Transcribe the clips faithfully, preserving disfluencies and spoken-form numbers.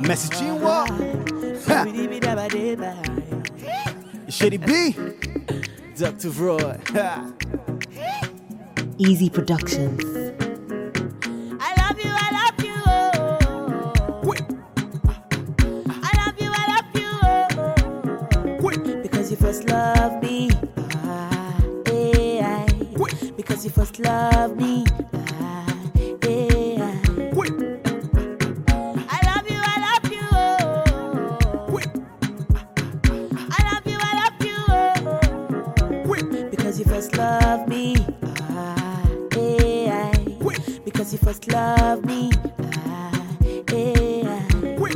Messaging what? Shady B. Doctor Roy. Easy Productions. I love you, I love you, oh. Quick. I love you, I love you, oh. Quick. Because you first love me, ah, eh, I. Quick. Because you first love me, ah, eh, I. Quick. I love you, I love you, oh. Quick. I love you, I love you, oh. Quick. Because you first love me, ah, eh, I. Quick. Because you first love me, ah, eh, I. Quick.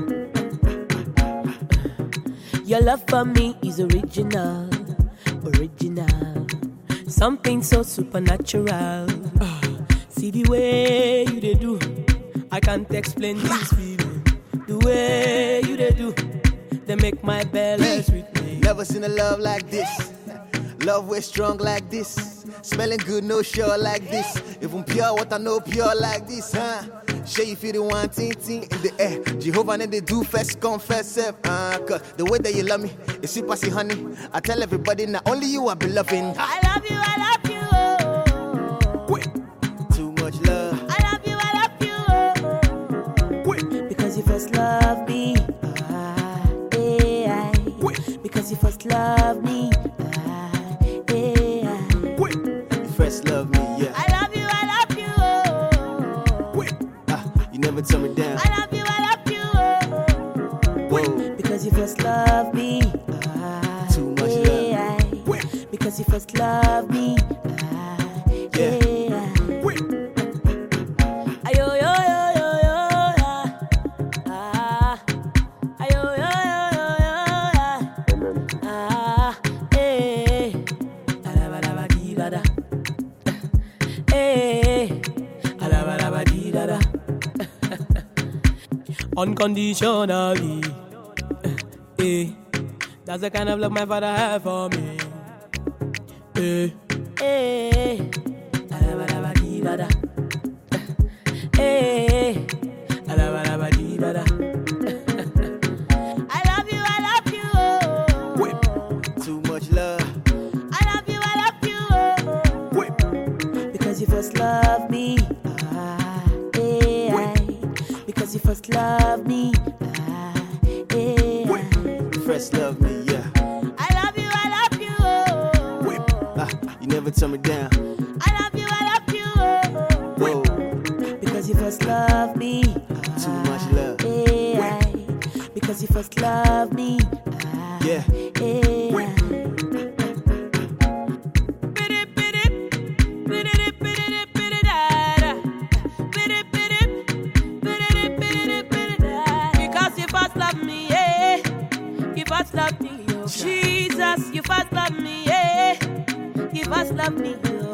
Your love for me is original, original. Something so supernatural. Ah, see the way you they do, I can't explain this feeling. The way you they do, they make my belly sweet me. Never seen a love like this. Love way strong like this. Smelling good, no sure like this. Even pure water, no pure like this, huh? Sure you feel the one thing, thing in the air. Jehovah and they do first confess self. Uh, cause the way that you love me, it's sweet passy honey. I tell everybody, not only you I be loving. I love you, I love you, oh. Quick. Too much love. I love you, I love you, oh. Quick. Because you first love me, ah, eh, I. Quick. Because you first love me, ah, eh, I. Quick. You first love me, yeah. I love you, I love you, oh. Quick. Ah, you never turn me down. I love you, I love you, oh. Whoa. Because you first love me, ah, Too much eh, love. I. Quick. Because you first love me, ah, Yeah. eh, I. Quick. Ayo, yo, yo, yo, yo, yeah. Ah. Ayo, yo, yo, yo, yo, yeah. Ah, eh. Alabadabadee-da-da. Eh. Alabadabadee-da-da. Unconditionally. Eh. That's the kind of love my father had for me. Eh. Eh. Alabadabadee-da-da. Eh. Alabadabadee-da-da. I love you, I love you, oh. Quick. Too much love. I love you, I love you, oh. Quick. Because you first love me, ah, eh, I. Because you first love me, ah, eh, Quick. I. You first love me, yeah. I love you, I love you, oh. Quick. Ah, you never turn me down. I love you, I love you, oh. Whoa. Because you first love me, ah, Too much love. eh, I. Because you first love me, ah, Yeah. eh, Quick. I. Because you first love me, yeah. You first love me, oh. Jesus, you first love me, yeah. You first love me, oh.